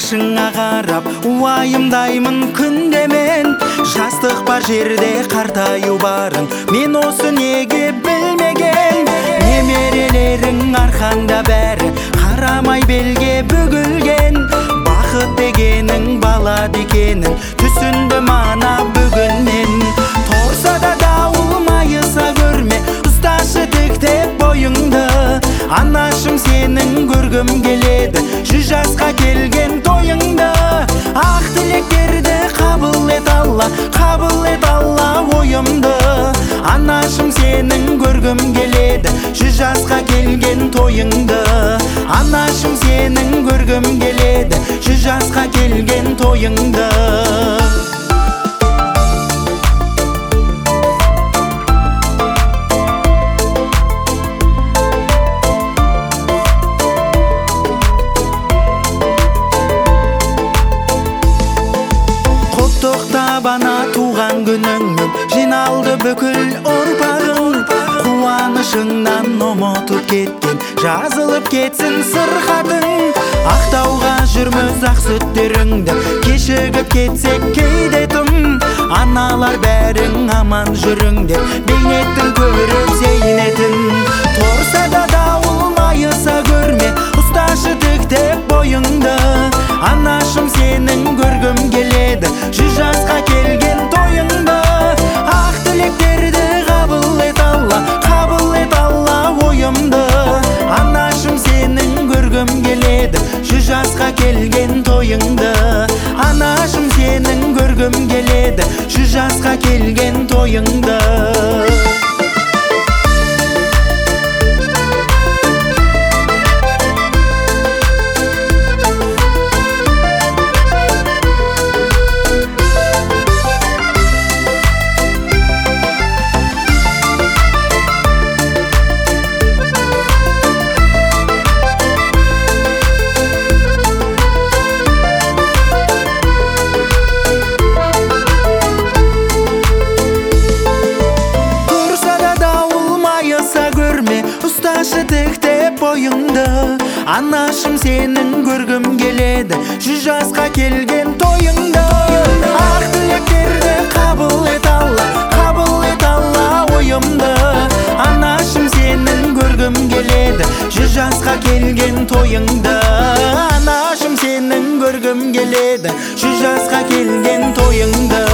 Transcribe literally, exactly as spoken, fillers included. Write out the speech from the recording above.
башыңа қарап уайымдаймын күнде мен. Жастық бар жерде қартаю барын мен осы неге білмеген. Немерелерің арқаңда бәрі қарамай белге бүгілген. Бақыт дегенің балады екенін түсіндім ана бүгін мен. Торса да дауыл майыса көрме, ұсташы тіктеп бойыңды. Анашым сенің көргім келеді, жүз жасқа келген тойыңды. Ақ тілектерді қабыл ет Алла, қабыл ет Алла ойымды. Анашым сенің көргім келеді, жүз жасқа келген тойыңды. Анашым сенің көргім келеді, жүз жасқа келген тойыңды. Бана туған күніңмен жиналды бүкіл ұрпағың. Қуанышыңнан ұмытып кеткен жазылып кетсін сырқатың. Ақтауға жүрміз ақ сүттеріңді кешігіп кетсек кейде тым. Аналар бәрің аман жүріңдер бейнеттің көріп зейнетін. Торса да дауыл майыса көрме, ұсташы тіктеп бойыңды. Анашым сенің көргім келеді, жүз жасқа келген тойыңды. Ақ тілектерді қабыл ет Алла, қабыл ет Алла ойымды. Анашым сенің көргім келеді, жүз жасқа келген тойыңды. Анашым сенің көргім келеді, жүз жасқа келген тойыңды. Ұсташы тіктеп бойыңды. Анашым сенің көргім келеді, жүз жасқа келген тойыңды. Ақ тілектерді қабыл ет Алла, қабыл ет Алла ойымды. Анашым сенің көргім келеді, жүз жасқа келген тойыңды. Анашым сенің көргім келеді, жүз жасқа келген тойыңды.